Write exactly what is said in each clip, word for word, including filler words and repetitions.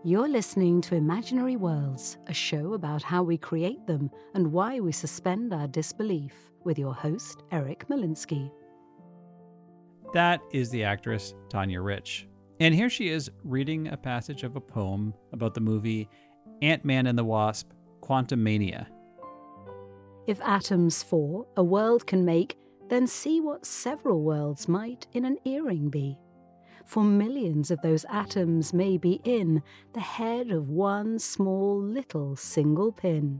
You're listening to Imaginary Worlds, a show about how we create them and why we suspend our disbelief, with your host, Eric Molinsky. That is the actress Tanya Rich. And here she is reading a passage of a poem about the movie Ant-Man and the Wasp: Quantumania. If atoms four a world can make, then see what several worlds might in an earring be. For millions of those atoms may be in the head of one small little single pin.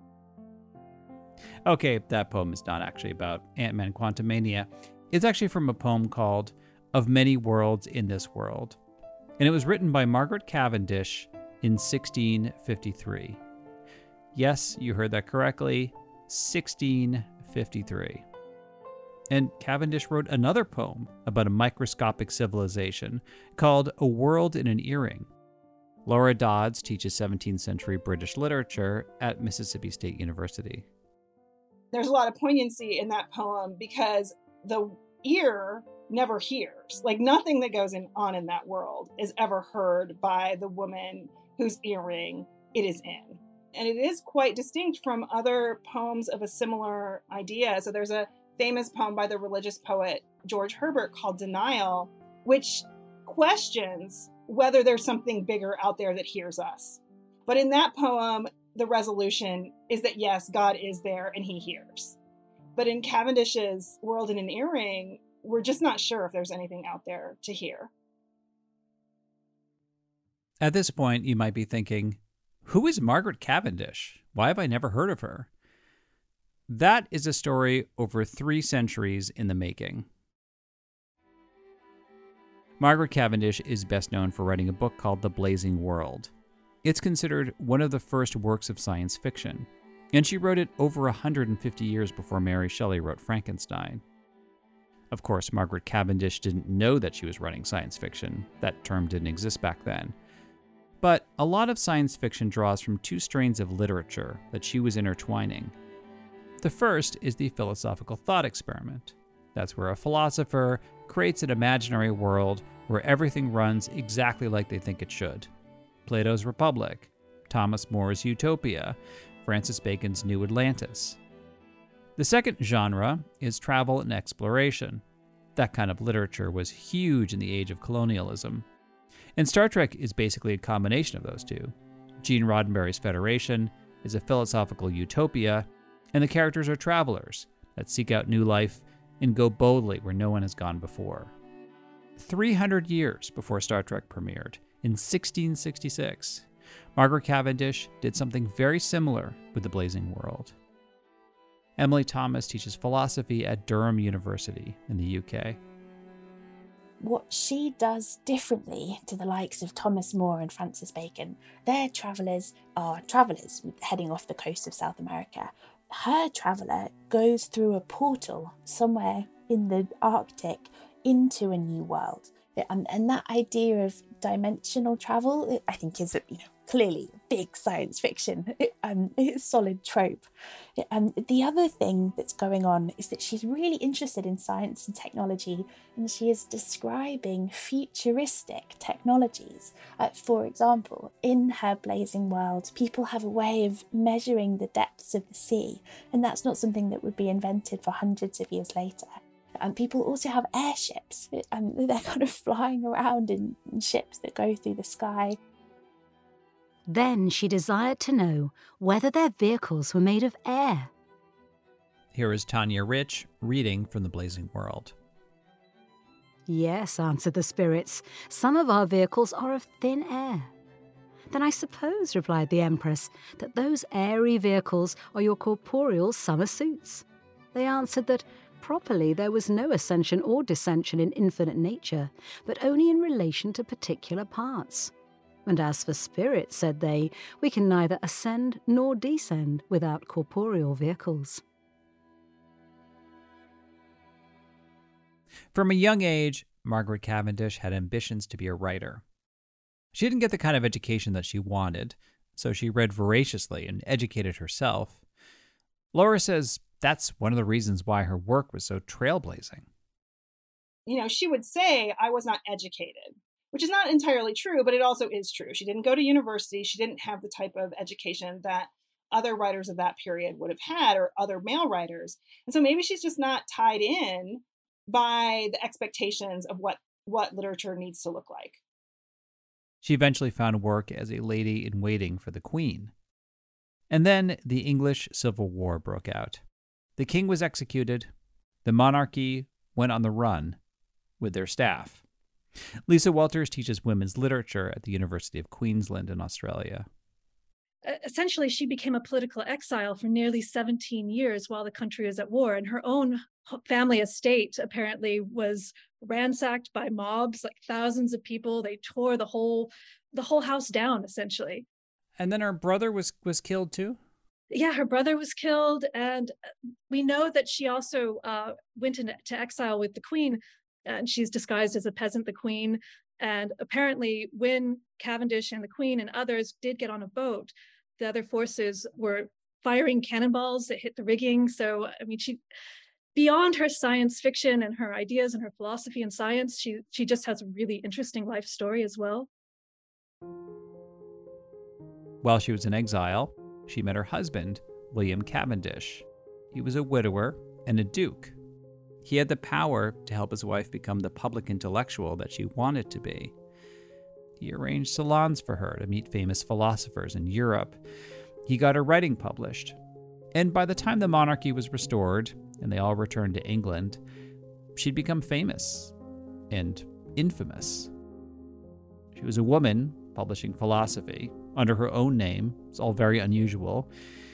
Okay, that poem is not actually about Ant-Man Quantumania. It's actually from a poem called Of Many Worlds in This World. And it was written by Margaret Cavendish in sixteen fifty-three. Yes, you heard that correctly, sixteen fifty-three. And Cavendish wrote another poem about a microscopic civilization called A World in an Earring. Laura Dodds teaches seventeenth century British literature at Mississippi State University. There's a lot of poignancy in that poem because the ear never hears. Like, nothing that goes in, on in that world is ever heard by the woman whose earring it is in. And it is quite distinct from other poems of a similar idea. So there's a famous poem by the religious poet George Herbert called Denial, which questions whether there's something bigger out there that hears us. But in that poem, the resolution is that yes, God is there and he hears. But in Cavendish's World in an Earring, we're just not sure if there's anything out there to hear. At this point, you might be thinking, who is Margaret Cavendish? Why have I never heard of her? That is a story over three centuries in the making. Margaret Cavendish is best known for writing a book called The Blazing World. It's considered one of the first works of science fiction, and she wrote it over one hundred fifty years before Mary Shelley wrote Frankenstein. Of course, Margaret Cavendish didn't know that she was writing science fiction. That term didn't exist back then. But a lot of science fiction draws from two strains of literature that she was intertwining. The first is the philosophical thought experiment. That's where a philosopher creates an imaginary world where everything runs exactly like they think it should. Plato's Republic, Thomas More's Utopia, Francis Bacon's New Atlantis. The second genre is travel and exploration. That kind of literature was huge in the age of colonialism. And Star Trek is basically a combination of those two. Gene Roddenberry's Federation is a philosophical utopia, and the characters are travelers that seek out new life and go boldly where no one has gone before. three hundred years before Star Trek premiered, in sixteen sixty-six, Margaret Cavendish did something very similar with The Blazing World. Emily Thomas teaches philosophy at Durham University in the U K. What she does differently to the likes of Thomas More and Francis Bacon, their travellers are travellers heading off the coast of South America. Her traveller goes through a portal somewhere in the Arctic into a new world. And, and that idea of dimensional travel, I think, is, you know, clearly big science fiction, um, it's a solid trope. Um, the other thing that's going on is that she's really interested in science and technology, and she is describing futuristic technologies. Uh, for example, in her Blazing World, people have a way of measuring the depths of the sea, and that's not something that would be invented for hundreds of years later. And people also have airships, and they're kind of flying around in, in ships that go through the sky. Then she desired to know whether their vehicles were made of air. Here is Tanya Rich reading from The Blazing World. Yes, answered the spirits, some of our vehicles are of thin air. Then I suppose, replied the Empress, that those airy vehicles are your corporeal summer suits. They answered that properly there was no ascension or descension in infinite nature, but only in relation to particular parts. And as for spirits, said they, we can neither ascend nor descend without corporeal vehicles. From a young age, Margaret Cavendish had ambitions to be a writer. She didn't get the kind of education that she wanted, so she read voraciously and educated herself. Laura says that's one of the reasons why her work was so trailblazing. You know, she would say, I was not educated. which is not entirely true, but it also is true. She didn't go to university. She didn't have the type of education that other writers of that period would have had, or other male writers. And so maybe she's just not tied in by the expectations of what, what literature needs to look like. She eventually found work as a lady in waiting for the Queen. And then the English Civil War broke out. The king was executed. The monarchy went on the run with their staff. Lisa Walters teaches women's literature at the University of Queensland in Australia. Essentially, she became a political exile for nearly seventeen years while the country was at war, and her own family estate apparently was ransacked by mobs, like thousands of people. They tore the whole the whole house down, essentially. And then her brother was was killed too? Yeah, her brother was killed, and we know that she also uh, went into exile with the Queen, and she's disguised as a peasant, the Queen. And apparently when Cavendish and the Queen and others did get on a boat, the other forces were firing cannonballs that hit the rigging. So, I mean, she, beyond her science fiction and her ideas and her philosophy and science, she, she just has a really interesting life story as well. While she was in exile, she met her husband, William Cavendish. He was a widower and a duke. He had the power to help his wife become the public intellectual that she wanted to be. He arranged salons for her to meet famous philosophers in Europe. He got her writing published. And by the time the monarchy was restored and they all returned to England, she'd become famous and infamous. She was a woman publishing philosophy under her own name. It's all very unusual.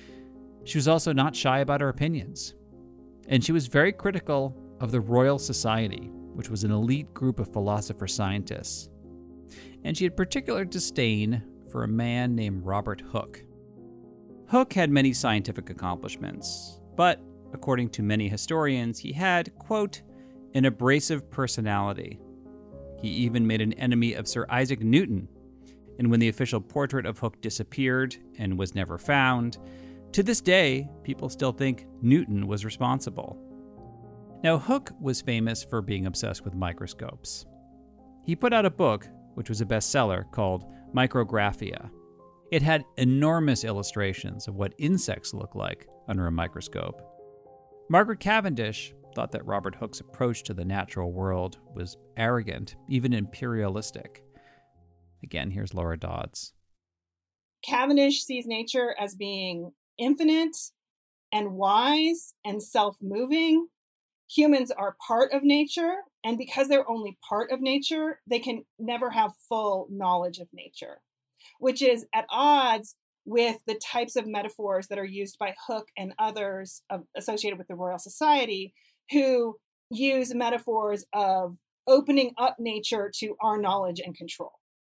She was also not shy about her opinions. And she was very critical of the Royal Society, which was an elite group of philosopher-scientists. And she had particular disdain for a man named Robert Hooke. Hooke had many scientific accomplishments, but according to many historians, he had, quote, an abrasive personality. He even made an enemy of Sir Isaac Newton, and when the official portrait of Hooke disappeared and was never found, to this day, people still think Newton was responsible. Now, Hooke was famous for being obsessed with microscopes. He put out a book, which was a bestseller, called Micrographia. It had enormous illustrations of what insects look like under a microscope. Margaret Cavendish thought that Robert Hooke's approach to the natural world was arrogant, even imperialistic. Again, here's Laura Dodds. Cavendish sees nature as being infinite and wise and self-moving. Humans are part of nature, and because they're only part of nature, they can never have full knowledge of nature, which is at odds with the types of metaphors that are used by Hooke and others of, associated with the Royal Society, who use metaphors of opening up nature to our knowledge and control.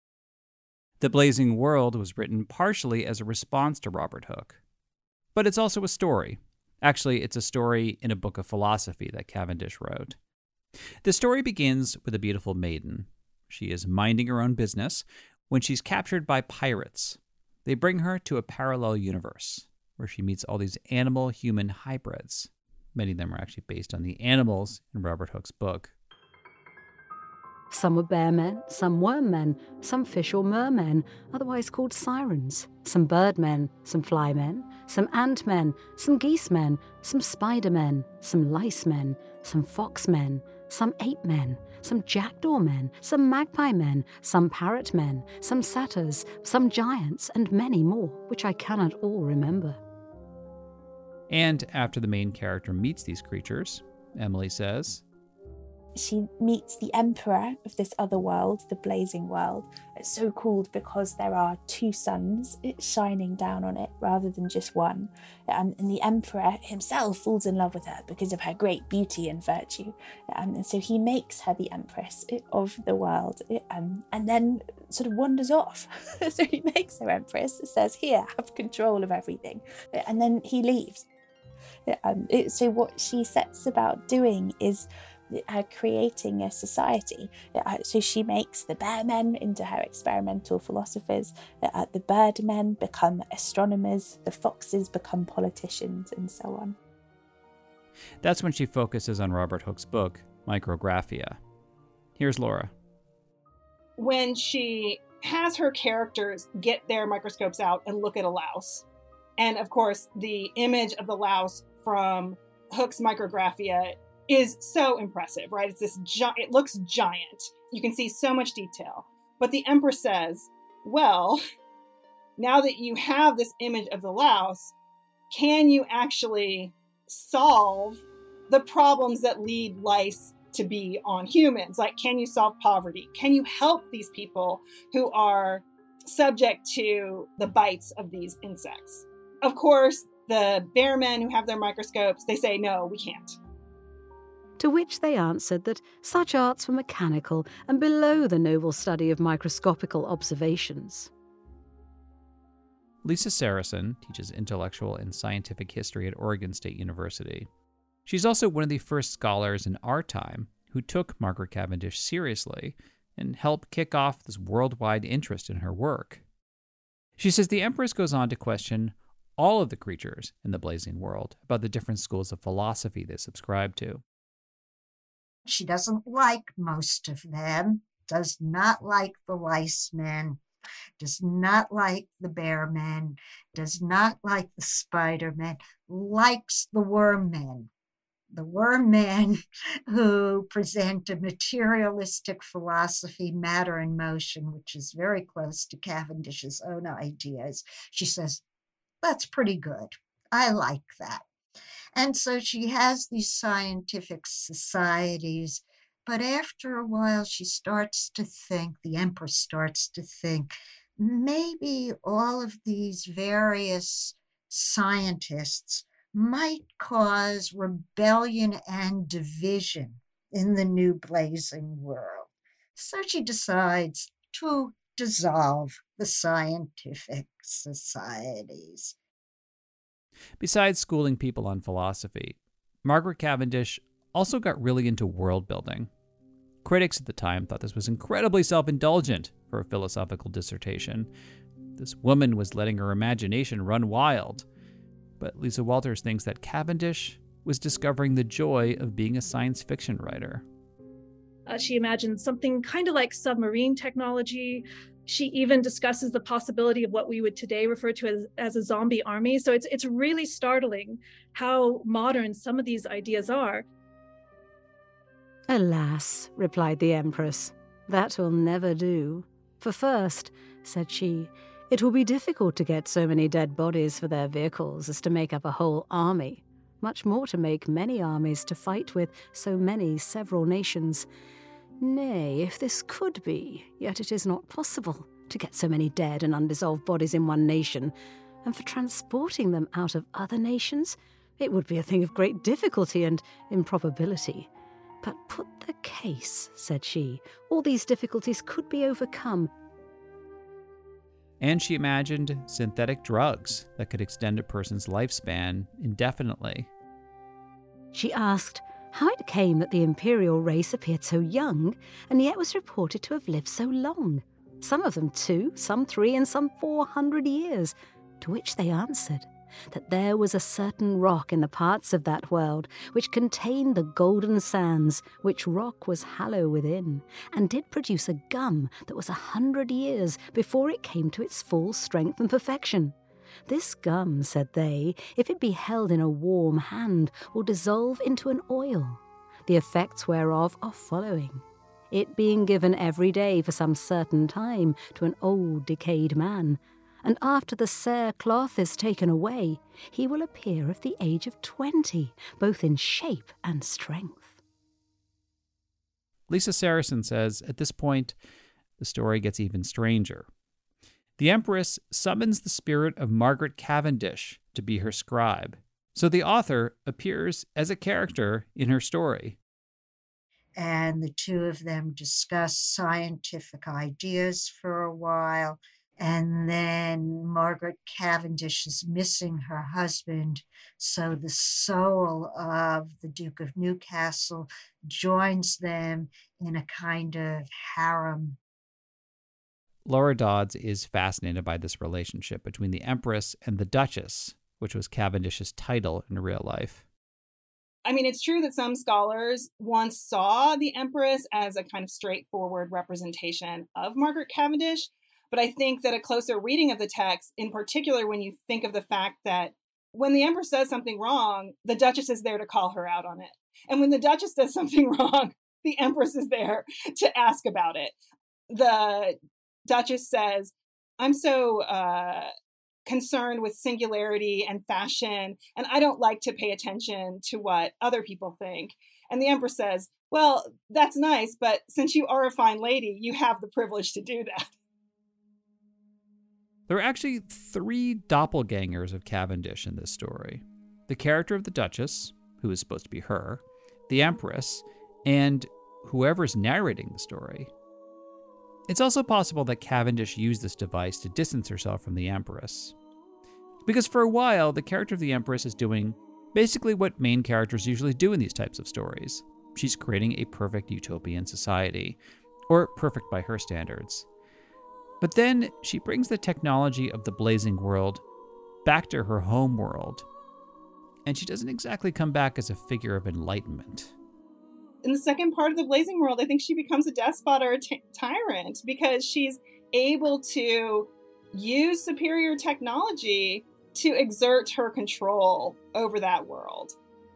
The Blazing World was written partially as a response to Robert Hooke. But it's also a story. Actually, it's a story in a book of philosophy that Cavendish wrote. The story begins with a beautiful maiden. She is minding her own business when she's captured by pirates. They bring her to a parallel universe where she meets all these animal-human hybrids. Many of them are actually based on the animals in Robert Hooke's book. Some were bear men, some worm men, some fish or mermen, otherwise called sirens, some bird men, some fly men, some ant men, some geese men, some spider men, some lice men, some fox men, some ape men, some jackdaw men, some magpie men, some parrot men, some satyrs, some giants, and many more, which I cannot all remember. And after the main character meets these creatures, Emily says, she meets the emperor of this other world, the Blazing World. It's so called because there are two suns shining down on it rather than just one. Um, and the emperor himself falls in love with her because of her great beauty and virtue. Um, and so he makes her the empress of the world, um, and then sort of wanders off. So he makes her empress, says, here, have control of everything. And then he leaves. Um, it, so what she sets about doing is Uh, creating a society. Uh, so she makes the bear men into her experimental philosophers, uh, the bird men become astronomers, the foxes become politicians, and so on. That's when she focuses on Robert Hooke's book, Micrographia. Here's Laura. when she has her characters get their microscopes out and look at a louse. And of course, the image of the louse from Hooke's Micrographia is so impressive, right? It's this gi- it looks giant. You can see so much detail. But the Empress says, well, now that you have this image of the louse, can you actually solve the problems that lead lice to be on humans? Like, can you solve poverty? Can you help these people who are subject to the bites of these insects? Of course, the bearmen who have their microscopes, they say, no, we can't. To which they answered that such arts were mechanical and below the noble study of microscopical observations. Lisa Saracen teaches intellectual and scientific history at Oregon State University. She's also one of the first scholars in our time who took Margaret Cavendish seriously and helped kick off this worldwide interest in her work. She says the Empress goes on to question all of the creatures in the Blazing World about the different schools of philosophy they subscribe to. She doesn't like most of them, does not like the lice men, does not like the bear men, does not like the spider men, likes the worm men. The worm men who present a materialistic philosophy, matter and motion, which is very close to Cavendish's own ideas. She says, that's pretty good. I like that. And so she has these scientific societies, but after a while she starts to think, the Empress starts to think, maybe all of these various scientists might cause rebellion and division in the new Blazing World. So she decides to dissolve the scientific societies. Besides schooling people on philosophy, Margaret Cavendish also got really into world building. Critics at the time thought this was incredibly self-indulgent for a philosophical dissertation. This woman was letting her imagination run wild. But Lisa Walters thinks that Cavendish was discovering the joy of being a science fiction writer. Uh, she imagined something kind of like submarine technology. She even discusses the possibility of what we would today refer to as, as a zombie army. So it's it's really startling how modern some of these ideas are. Alas, replied the Empress, that will never do. For first, said she, it will be difficult to get so many dead bodies for their vehicles as to make up a whole army, much more to make many armies to fight with so many several nations. Nay, if this could be, yet it is not possible to get so many dead and undissolved bodies in one nation, and for transporting them out of other nations, it would be a thing of great difficulty and improbability. But put the case, said she, all these difficulties could be overcome. And she imagined synthetic drugs that could extend a person's lifespan indefinitely. She asked how it came that the imperial race appeared so young, and yet was reported to have lived so long. Some of them two, some three, and some four hundred years. To which they answered that there was a certain rock in the parts of that world which contained the golden sands, which rock was hollow within, and did produce a gum that was a hundred years before it came to its full strength and perfection. This gum, said they, if it be held in a warm hand, will dissolve into an oil, the effects whereof are following. It being given every day for some certain time to an old decayed man, and after the cere cloth is taken away, he will appear of the age of twenty, both in shape and strength. Lisa Saracen says at this point, the story gets even stranger. The Empress summons the spirit of Margaret Cavendish to be her scribe, so the author appears as a character in her story. And the two of them discuss scientific ideas for a while, and then Margaret Cavendish is missing her husband, so the soul of the Duke of Newcastle joins them in a kind of harem. Laura Dodds is fascinated by this relationship between the Empress and the Duchess, which was Cavendish's title in real life. I mean, it's true that some scholars once saw the Empress as a kind of straightforward representation of Margaret Cavendish, but I think that a closer reading of the text, in particular when you think of the fact that when the Empress does something wrong, the Duchess is there to call her out on it. And when the Duchess does something wrong, the Empress is there to ask about it. The Duchess says, I'm so uh, concerned with singularity and fashion, and I don't like to pay attention to what other people think. And the Empress says, well, that's nice, but since you are a fine lady, you have the privilege to do that. There are actually three doppelgangers of Cavendish in this story. The character of the Duchess, who is supposed to be her, the Empress, and whoever's narrating the story. It's also possible that Cavendish used this device to distance herself from the Empress. Because for a while, the character of the Empress is doing basically what main characters usually do in these types of stories. She's creating a perfect utopian society, or perfect by her standards. But then she brings the technology of the Blazing World back to her home world, and she doesn't exactly come back as a figure of enlightenment. In the second part of the Blazing World, I think she becomes a despot or a t- tyrant because she's able to use superior technology to exert her control over that world.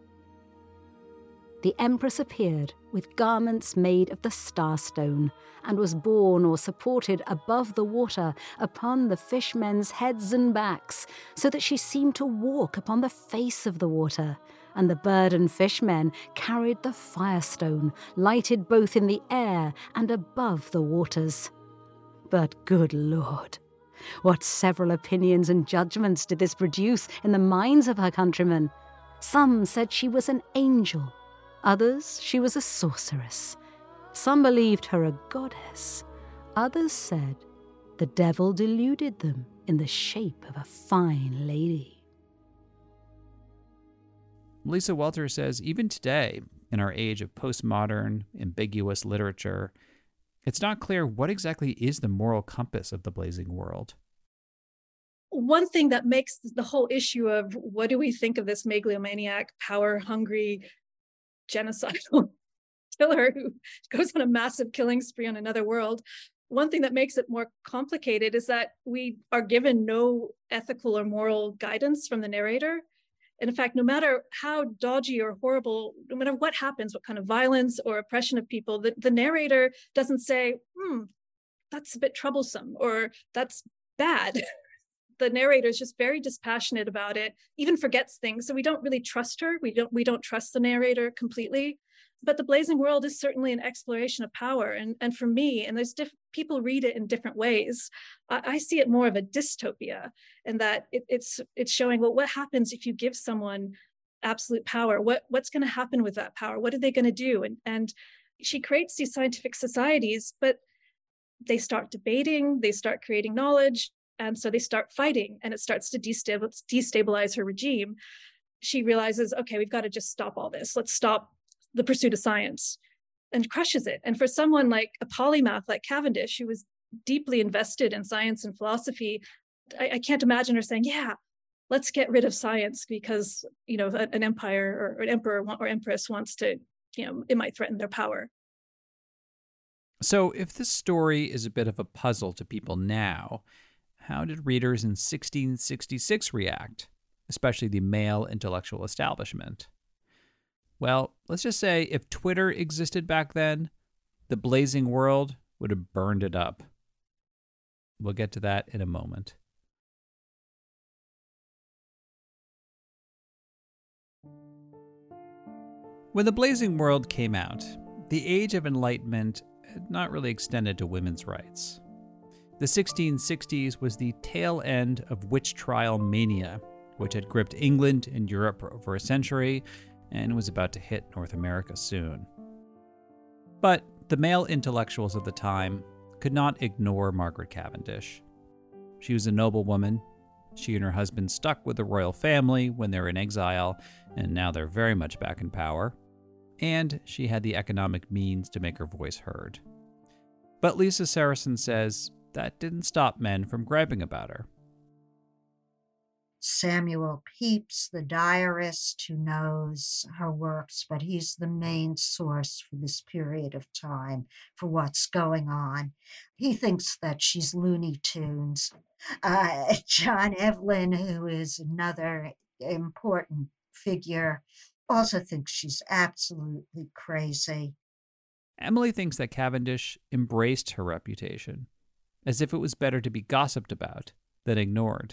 The Empress appeared with garments made of the Starstone and was borne or supported above the water upon the fishermen's heads and backs, so that she seemed to walk upon the face of the water. And the bird and fishmen carried the Firestone, lighted both in the air and above the waters. But good Lord, what several opinions and judgments did this produce in the minds of her countrymen! Some said she was an angel, others she was a sorceress. Some believed her a goddess, others said the devil deluded them in the shape of a fine lady. Lisa Welter says, even today, in our age of postmodern, ambiguous literature, it's not clear what exactly is the moral compass of the Blazing World. One thing that makes the whole issue of what do we think of this megalomaniac, power-hungry, genocidal killer who goes on a massive killing spree on another world, one thing that makes it more complicated is that we are given no ethical or moral guidance from the narrator. And in fact, no matter how dodgy or horrible, no matter what happens, what kind of violence or oppression of people, the, the narrator doesn't say, hmm, that's a bit troublesome, or that's bad. The narrator is just very dispassionate about it, even forgets things. So we don't really trust her. We don't, we don't trust the narrator completely. But the Blazing World is certainly an exploration of power. And, and for me, and there's diff- people read it in different ways, I, I see it more of a dystopia, and that it, it's it's showing, well, what happens if you give someone absolute power? What What's going to happen with that power? What are they going to do? And, and she creates these scientific societies, but they start debating, they start creating knowledge, and so they start fighting, and it starts to destabil- destabilize her regime. She realizes, okay, we've got to just stop all this. Let's stop the pursuit of science, and crushes it. And for someone like a polymath like Cavendish, who was deeply invested in science and philosophy, I, I can't imagine her saying, yeah, let's get rid of science because, you know, an empire or an emperor or empress wants to, you know, it might threaten their power. So if this story is a bit of a puzzle to people now, how did readers in sixteen sixty-six react, especially the male intellectual establishment? Well, let's just say if Twitter existed back then, the Blazing World would have burned it up. We'll get to that in a moment. When the Blazing World came out, the Age of Enlightenment had not really extended to women's rights. The sixteen sixties was the tail end of witch trial mania, which had gripped England and Europe for over a century, and was about to hit North America soon. But the male intellectuals of the time could not ignore Margaret Cavendish. She was a noblewoman. She and her husband stuck with the royal family when they were in exile, and now they're very much back in power. And she had the economic means to make her voice heard. But Lisa Saracen says that didn't stop men from griping about her. Samuel Pepys, the diarist who knows her works, but he's the main source for this period of time for what's going on. He thinks that she's Looney Tunes. Uh, John Evelyn, who is another important figure, also thinks she's absolutely crazy. Emily thinks that Cavendish embraced her reputation, as if it was better to be gossiped about than ignored.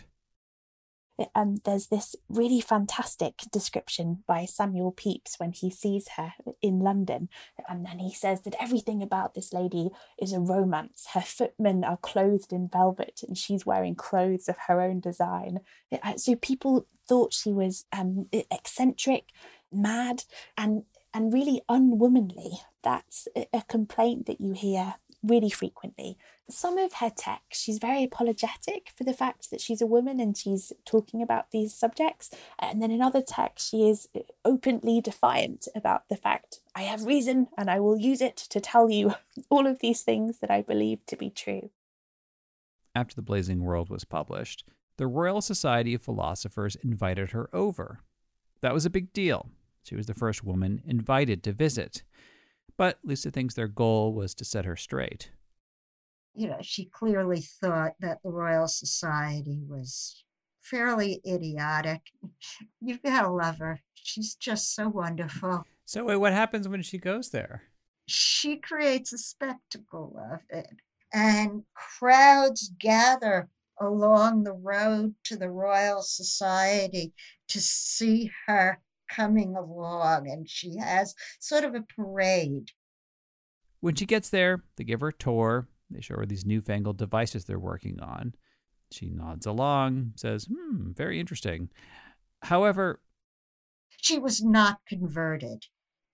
Um, there's this really fantastic description by Samuel Pepys when he sees her in London, and then he says that everything about this lady is a romance. Her footmen are clothed in velvet and she's wearing clothes of her own design. So people thought she was um, eccentric, mad, and and really unwomanly. That's a complaint that you hear really frequently. Some of her text, she's very apologetic for the fact that she's a woman and she's talking about these subjects. And then in other texts, she is openly defiant about the fact, I have reason and I will use it to tell you all of these things that I believe to be true. After The Blazing World was published, the Royal Society of Philosophers invited her over. That was a big deal. She was the first woman invited to visit. But Lisa thinks their goal was to set her straight. You know, she clearly thought that the Royal Society was fairly idiotic. You've got to love her. She's just so wonderful. So wait, what happens when she goes there? She creates a spectacle of it, and crowds gather along the road to the Royal Society to see her coming along, and she has sort of a parade. When she gets there, they give her a tour. They show her these newfangled devices they're working on. She nods along, says, hmm, very interesting. However, she was not converted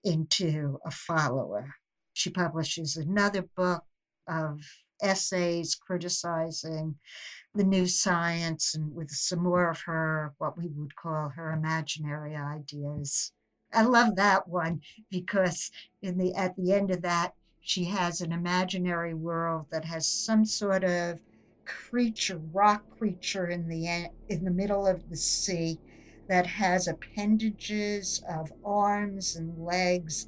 into a follower. She publishes another book of essays criticizing the new science and with some more of her, what we would call her imaginary ideas. I love that one because in the at the end of that, she has an imaginary world that has some sort of creature, rock creature in the in the middle of the sea that has appendages of arms and legs,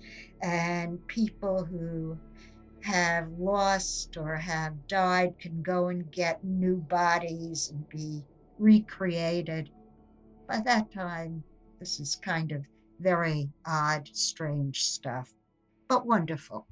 and people who have lost or have died can go and get new bodies and be recreated. By that time, this is kind of very odd, strange stuff, but wonderful.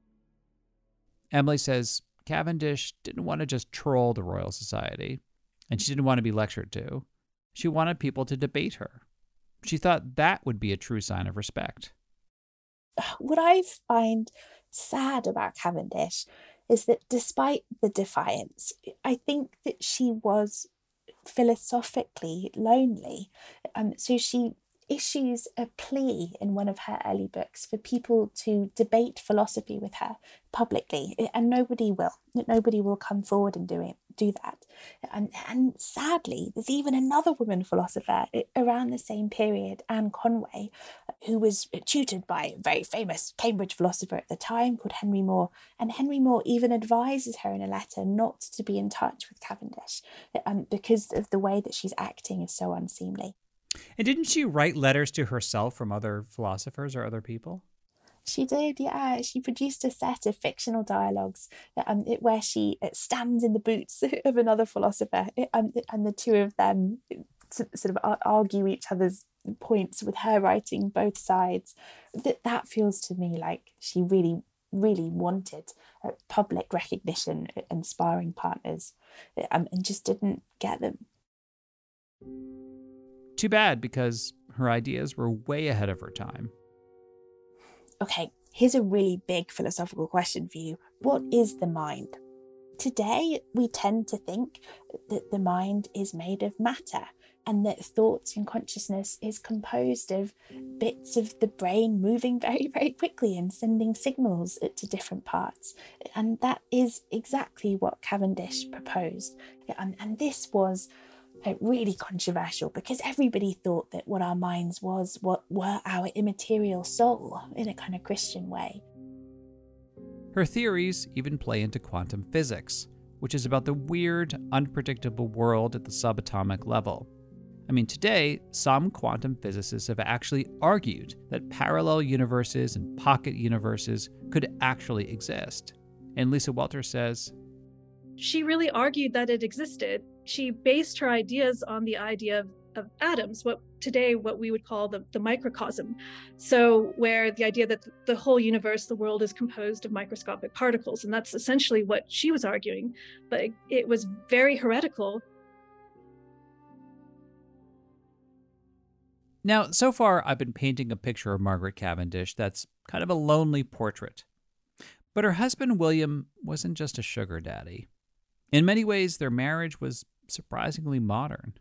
Emily says Cavendish didn't want to just troll the Royal Society, and she didn't want to be lectured to. She wanted people to debate her. She thought that would be a true sign of respect. What I find sad about Cavendish is that despite the defiance, I think that she was philosophically lonely. Um, so she issues a plea in one of her early books for people to debate philosophy with her publicly, and nobody will. Nobody will come forward and do it, do that. And, and sadly, there's even another woman philosopher around the same period, Anne Conway, who was tutored by a very famous Cambridge philosopher at the time called Henry Moore. And Henry Moore even advises her in a letter not to be in touch with Cavendish um, because of the way that she's acting is so unseemly. And didn't she write letters to herself from other philosophers or other people? She did, yeah. She produced a set of fictional dialogues um, where she stands in the boots of another philosopher, um, and the two of them sort of argue each other's points with her writing both sides. That that feels to me like she really, really wanted public recognition and sparring partners, um, and just didn't get them. Too bad, because her ideas were way ahead of her time. Okay, here's a really big philosophical question for you. What is the mind? Today, we tend to think that the mind is made of matter and that thoughts and consciousness is composed of bits of the brain moving very, very quickly and sending signals to different parts. And that is exactly what Cavendish proposed. And, and this was really controversial because everybody thought that what our minds was what were our immaterial soul in a kind of Christian way. Her theories even play into quantum physics, which is about the weird, unpredictable world at the subatomic level. I mean, today, some quantum physicists have actually argued that parallel universes and pocket universes could actually exist. And Lisa Walters says, she really argued that it existed. She based her ideas on the idea of, of atoms, what today what we would call the, the microcosm. So where the idea that the whole universe, the world, is composed of microscopic particles. And that's essentially what she was arguing. But it, it was very heretical. Now, so far, I've been painting a picture of Margaret Cavendish that's kind of a lonely portrait. But her husband, William, wasn't just a sugar daddy. In many ways, their marriage was surprisingly modern.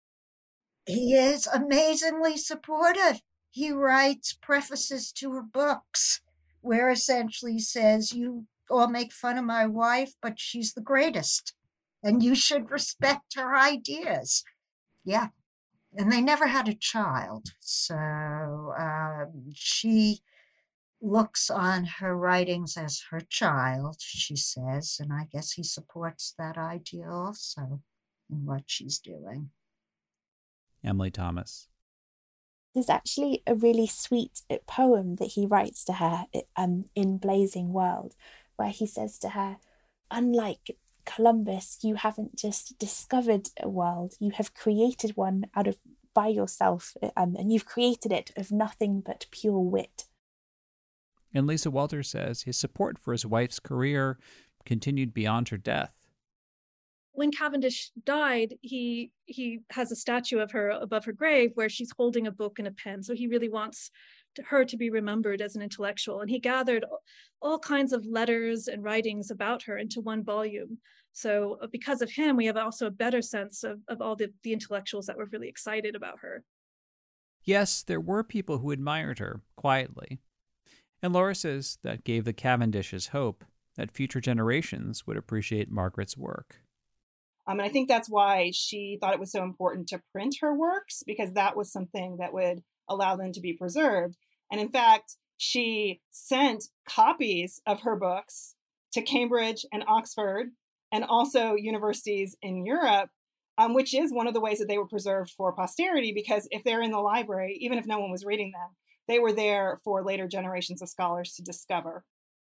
He is amazingly supportive. He writes prefaces to her books, where essentially he says, you all make fun of my wife, but she's the greatest, and you should respect her ideas. Yeah. And they never had a child, so um, she looks on her writings as her child, she says, and I guess he supports that idea also in what she's doing. Emily Thomas. There's actually a really sweet poem that he writes to her um, in Blazing World, where he says to her, unlike Columbus, you haven't just discovered a world, you have created one out of by yourself, um, and you've created it of nothing but pure wit. And Lisa Walters says his support for his wife's career continued beyond her death. When Cavendish died, he he has a statue of her above her grave where she's holding a book and a pen. So he really wants to, her to be remembered as an intellectual. And he gathered all kinds of letters and writings about her into one volume. So because of him, we have also a better sense of, of all the, the intellectuals that were really excited about her. Yes, there were people who admired her quietly. And Laura says that gave the Cavendishes hope that future generations would appreciate Margaret's work. Um, and I think that's why she thought it was so important to print her works, because that was something that would allow them to be preserved. And in fact, she sent copies of her books to Cambridge and Oxford and also universities in Europe, um, which is one of the ways that they were preserved for posterity, because if they're in the library, even if no one was reading them, they were there for later generations of scholars to discover.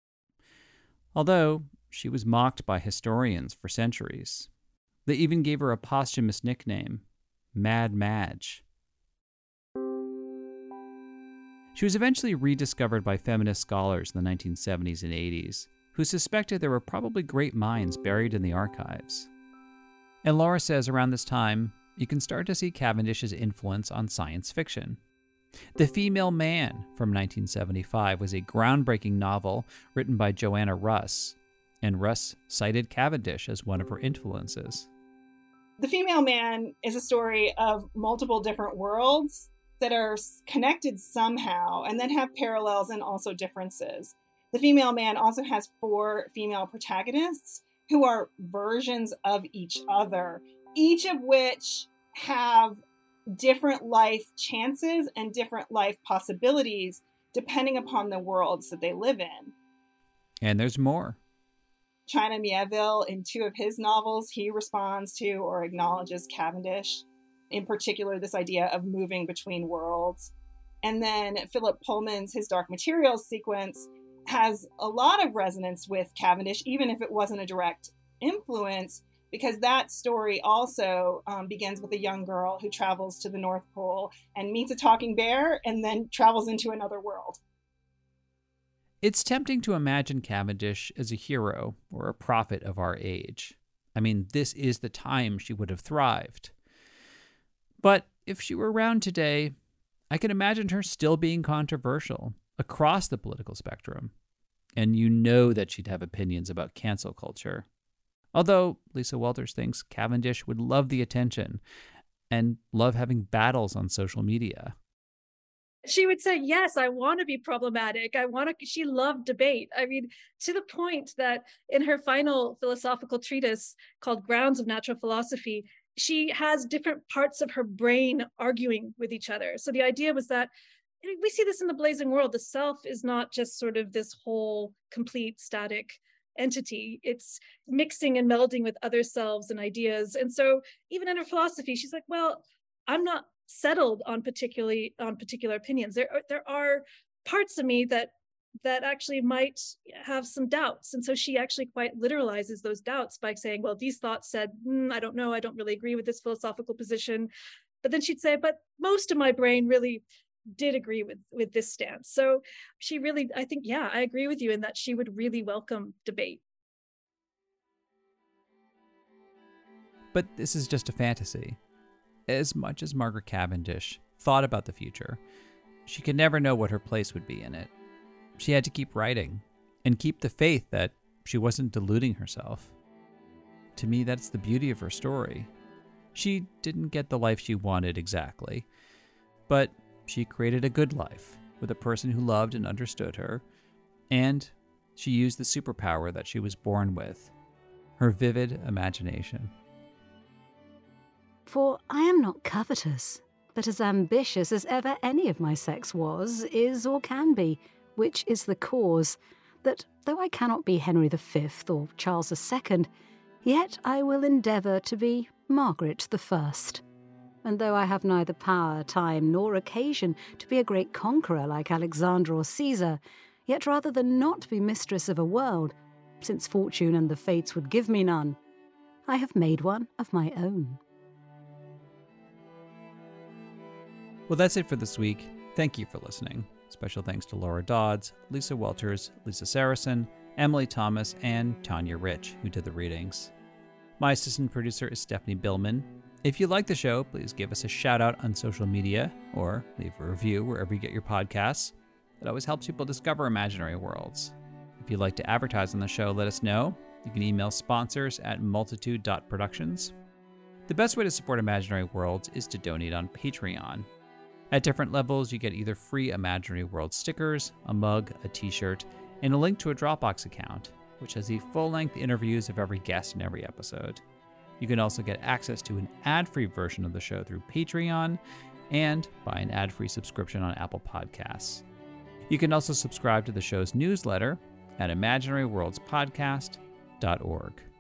Although she was mocked by historians for centuries. They even gave her a posthumous nickname, Mad Madge. She was eventually rediscovered by feminist scholars in the nineteen seventies and eighties, who suspected there were probably great minds buried in the archives. And Laura says around this time, you can start to see Cavendish's influence on science fiction. The Female Man from nineteen seventy-five was a groundbreaking novel written by Joanna Russ, and Russ cited Cavendish as one of her influences. The Female Man is a story of multiple different worlds that are connected somehow and then have parallels and also differences. The Female Man also has four female protagonists who are versions of each other, each of which have different life chances and different life possibilities depending upon the worlds that they live in. And there's more. China Miéville, in two of his novels, he responds to or acknowledges Cavendish, in particular this idea of moving between worlds. And then Philip Pullman's His Dark Materials sequence has a lot of resonance with Cavendish, even if it wasn't a direct influence, because that story also um, begins with a young girl who travels to the North Pole and meets a talking bear and then travels into another world. It's tempting to imagine Cavendish as a hero or a prophet of our age. I mean, this is the time she would have thrived. But if she were around today, I can imagine her still being controversial across the political spectrum. And you know that she'd have opinions about cancel culture. Although Lisa Walters thinks Cavendish would love the attention and love having battles on social media. She would say, yes, I want to be problematic. I want to, she loved debate. I mean, to the point that in her final philosophical treatise called Grounds of Natural Philosophy, she has different parts of her brain arguing with each other. So the idea was that, we see this in the Blazing World, the self is not just sort of this whole complete static entity. It's mixing and melding with other selves and ideas. And so even in her philosophy, she's like, well, I'm not settled on particularly on particular opinions. There are, there are parts of me that that actually might have some doubts. And so she actually quite literalizes those doubts by saying, well, these thoughts said, mm, I don't know, I don't really agree with this philosophical position. But then she'd say, but most of my brain really did agree with, with this stance. So she really, I think, yeah, I agree with you in that she would really welcome debate. But this is just a fantasy. As much as Margaret Cavendish thought about the future, she could never know what her place would be in it. She had to keep writing and keep the faith that she wasn't deluding herself. To me, that's the beauty of her story. She didn't get the life she wanted exactly, but she created a good life with a person who loved and understood her, and she used the superpower that she was born with, her vivid imagination. For I am not covetous, but as ambitious as ever any of my sex was, is, or can be, which is the cause, that though I cannot be Henry the Fifth or Charles the Second, yet I will endeavour to be Margaret the First. And though I have neither power, time, nor occasion to be a great conqueror like Alexander or Caesar, yet rather than not be mistress of a world, since fortune and the fates would give me none, I have made one of my own. Well, that's it for this week. Thank you for listening. Special thanks to Laura Dodds, Lisa Welters, Lisa Saracen, Emily Thomas, and Tanya Rich, who did the readings. My assistant producer is Stephanie Billman. If you like the show, please give us a shout out on social media or leave a review wherever you get your podcasts. It always helps people discover imaginary worlds. If you'd like to advertise on the show, let us know. You can email sponsors at multitude dot productions. The best way to support Imaginary Worlds is to donate on Patreon. At different levels, you get either free Imaginary World stickers, a mug, a t-shirt, and a link to a Dropbox account, which has the full-length interviews of every guest in every episode. You can also get access to an ad-free version of the show through Patreon and buy an ad-free subscription on Apple Podcasts. You can also subscribe to the show's newsletter at imaginary worlds podcast dot org.